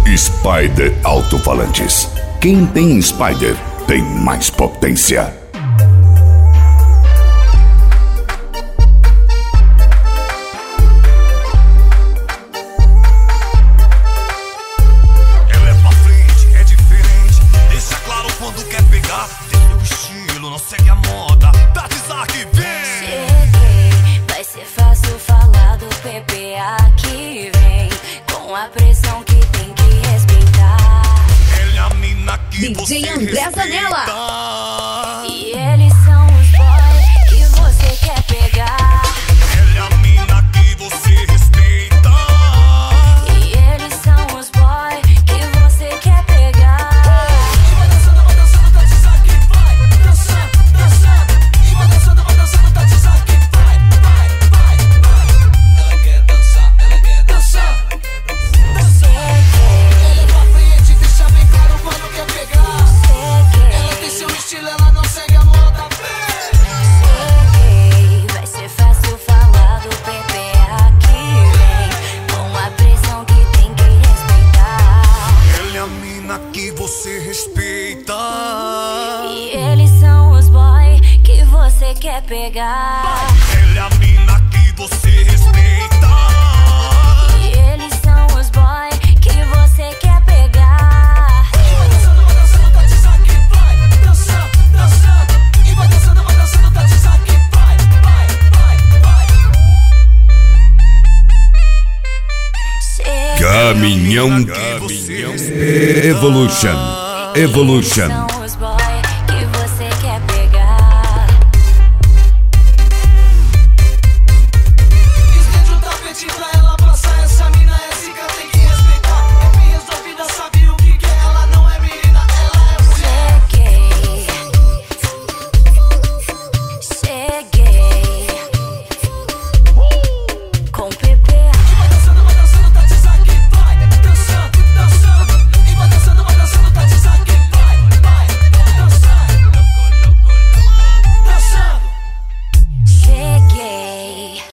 Spider Alto-Falantes. Quem tem Spider tem mais potência. Ela é pra frente, é diferente. Deixa claro quando quer pegar. Tem seu estilo, não segue a moda. Tatizar que vem. Cheguei, vai ser fácil falar do PPA que vem. Com a pressão que tem que respeitar. Ela é a mina que você DJ André Zanella. respeita. E eles são os boys que você quer pegar. Ela é a mina que você respeita. E eles são os boys que você quer pegar. E vai dançando, tatizar que vai. Dançando, dançando. E vai dançando, tatizar que vai. Ela quer dançar, ela quer dançar. Ela é pra frente, deixa bem claro quando quer pegar. Ela tem seu estilo, ela não segue a moda. Cheguei, vai ser fácil falar do PPA que vem. Com a pressão que tem que respeitar. Ela é a mina que você respeita. E eles são os boys que você quer pegar. Ela é a mina que você respeita. E eles são os boys que você quer pegar. E vai dançando, tatizar que vai. Dançando, dançando. E vai dançando, tatizar que vai. Caminhão Evolution. São os boys